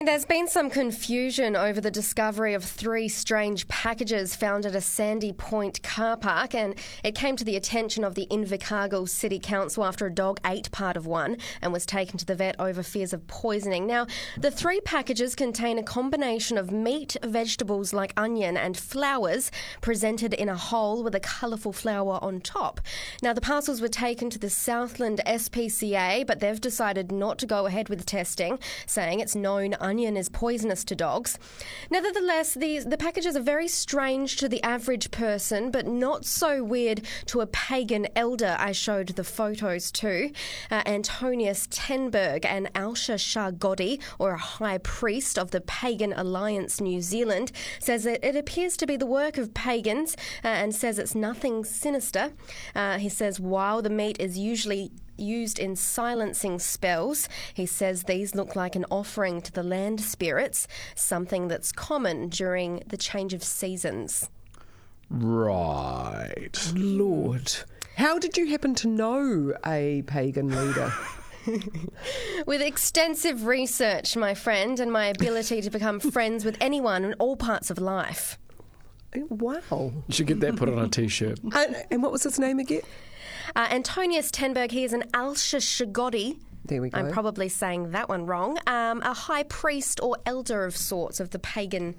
There's been some confusion over the discovery of 3 strange packages found at a Sandy Point car park, and it came to the attention of the Invercargill City Council after a dog ate part of one and was taken to the vet over fears of poisoning. Now, the 3 packages contain a combination of meat, vegetables like onion and flowers presented in a hole with a colourful flower on top. Now, the parcels were taken to the Southland SPCA, but they've decided not to go ahead with testing, saying it's known onion is poisonous to dogs. Nevertheless, the packages are very strange to the average person, but not so weird to a pagan elder. I showed the photos too. Antonius Tenberg and Alsha Shah Godi, or a high priest of the Pagan Alliance New Zealand, says that it appears to be the work of pagans and says it's nothing sinister. He says while the meat is usually used in silencing spells, he says these look like an offering to the land spirits, something that's common during the change of seasons. Right. Lord. How did you happen to know a pagan leader? With extensive research, my friend, and my ability to become friends with anyone in all parts of life. Wow. You should get that put on a T-shirt. And what was his name again? Antonius Tenberg, he is an Alsha Shagodi. There we go. I'm probably saying that one wrong. A high priest or elder of sorts of the pagan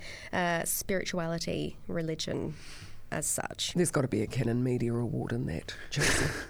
spirituality religion as such. There's got to be a Canon Media Award in that, Chelsea.